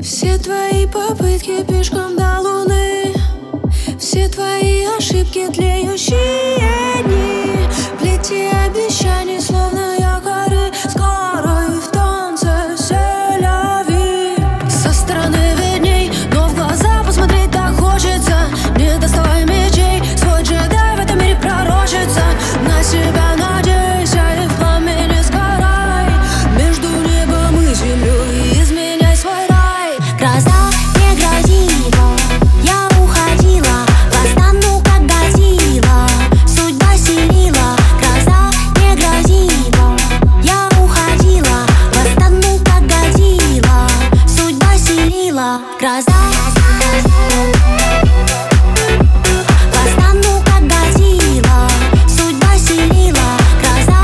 Все твои попытки пешком до луны, все твои ошибки, тлеющие дни, плети обещаний, словно якоры, скорой в танце селяви. Со стороны видней, но в глаза посмотреть так хочется. Не доставай мечей, свой джедай в этом мире пророчится. На себя надейся и в пламени сгорай, между небом и землей изменяй свой рай. Гроза не грозила, я уходила, восстану как Годзилла, судьба селила. Гроза не грозила, я уходила, восстану как Годзилла, судьба селила. Гроза восстану как Годзилла, судьба селила. Гроза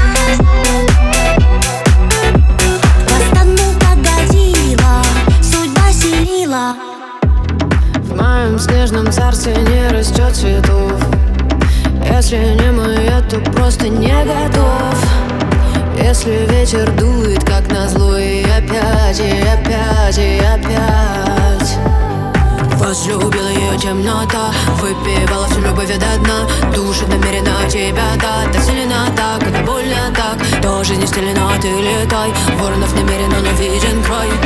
восстану как Годзилла, судьба селила. В моем снежном царстве не растет цветов. Если не моя, то просто не готов. Если ветер дует, как назло, и опять, и опять, и опять. Возлюбила ее темнота, выпивала всю любовь до дна. Душит намеренно тебя, да, так сильно так, это больно так. То жизнь не стелена, ты летай. Воронов намеренно, но виден край.